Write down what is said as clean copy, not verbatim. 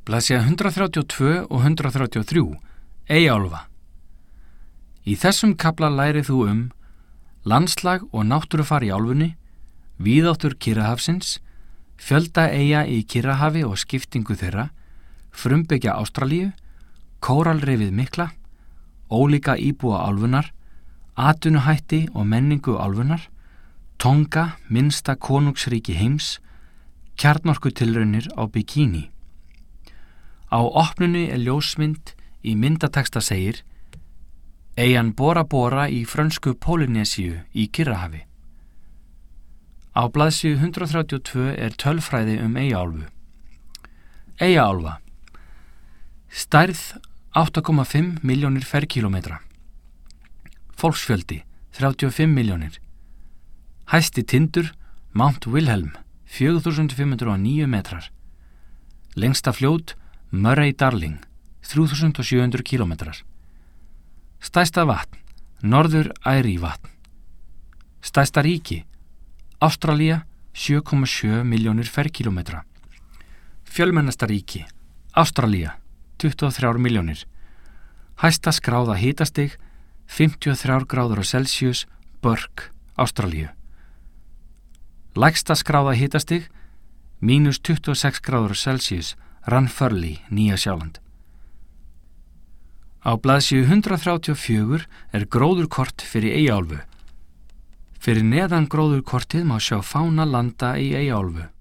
Blaðsíða 132 og 133, Eyjaálfa. Í þessum kafla lærið þú landslag og náttúrufar í álfunni, víðáttur Kyrrahafsins, fjölda eyja í Kyrrahafi og skiptingu þeirra, frumbyggja Ástralíu, kóralrifið mikla, ólíka íbúa álfunnar, atvinnuhætti og menningu álfunnar, Tonga, minnsta konungsríki heims, kjarnorkutilraunir á Bikini. Á opnunni ljósmynd í myndateksta segir: Eyjan Bora Bora í frönsku Pólynésíu í Kyrrahafi. Á blaðsíðu 132 tölfræði Eyjaálfu. Eyjaálfa. Stærð 8,5 milljónir ferkílómetra. Fólksfjöldi 35 milljónir. Hæsti tindur Mount Wilhelm 4509 metrar. Lengsta fljót Murray Darling 3700 kílómetrar. Stærsta vatn Norður Erie vatn. Stærsta ríki Ástralía 7,7 milljónir ferkílómetra. Fjölmennasta ríki Ástralía 23 milljónir. Hæsta skráða hitastig 53 gráður á Celsius, Burke, Ástralíu. Lægsta skráða hitastig -26 gráður á Celsius, Ranfurly, Nýja-Sjáland. Á blaðsíðu 134 gróðurkort fyrir Eyjaálfu. Fyrir neðan gróðurkortið má sjá fána landa í Eyjaálfu.